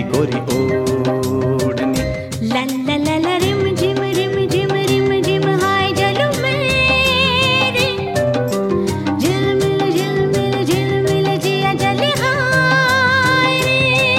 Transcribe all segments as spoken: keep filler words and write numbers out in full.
तेरी गोरी ओढ़नी। ला ला ला ला रिम झिम रिम झिम रिम झिम हाय जलू मेरे, झिलमिल झिलमिल झिलमिल जिया जले हाय रे।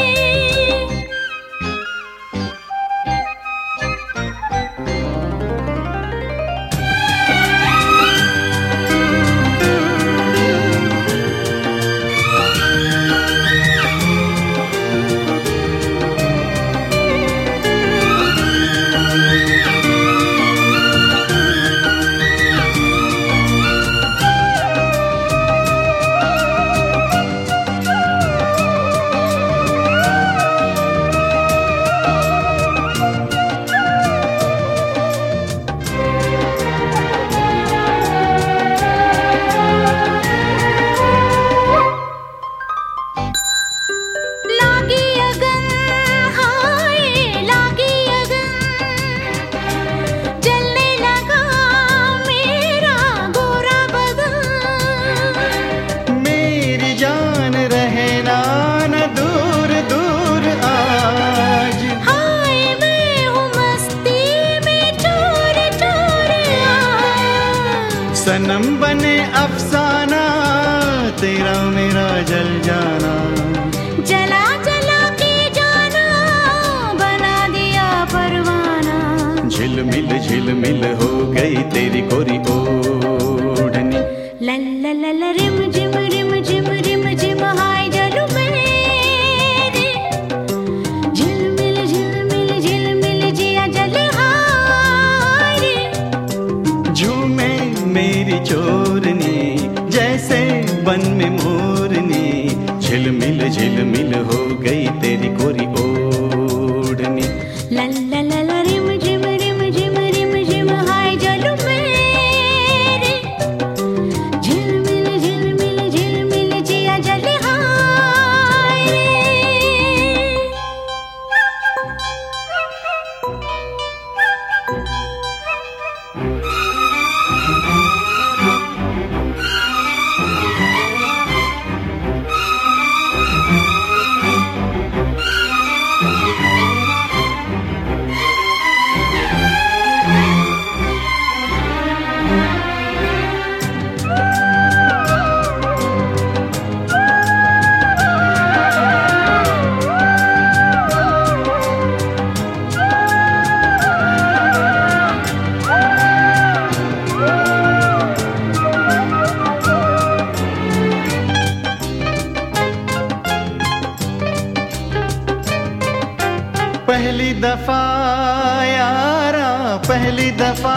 सनम बने अफसाना तेरा मेरा जल जाना, जला जला के जाना बना दिया परवाना। झिलमिल झिलमिल हो गई तेरी गोरी ओढ़नी। ला ला ला ला रिम झिम रिम झिम रिम झिम हाय जलू मेरे, झिलमिल झिलमिल झिलमिल जिया जले हाय रे। झूमे मेरी चोरनी जैसे बन में मोरनी, झिलमिल झिलमिल हो गई तेरी गोरी ओढ़नी। ला ला ला ला रिम झिम रिम झिम रिम झिम हाय जलू मेरे, झिलमिल झिलमिल झिलमिल जिया जले हाय रे। पहली दफा यारा पहली दफा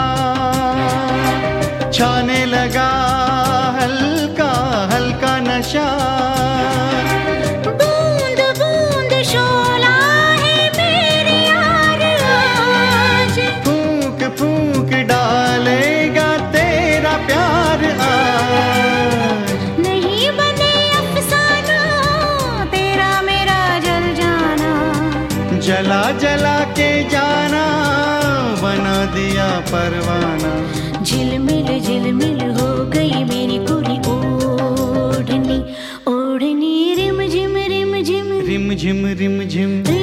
छाने लगा हल्का हल्का नशा, बूंद बूंद शोला है मेरे यार आज, फूंक फूंक डालेगा तेरा प्यार आज। नहीं बने अफसाना तेरा मेरा जल जाना, जला जला के जाना बना दिया परवाना। झिलमिल झिलमिल हो गई मेरी गोरी ओढ़नी, ओढ़नी रिम झिम रिम झिम रिम झिम रिम झिम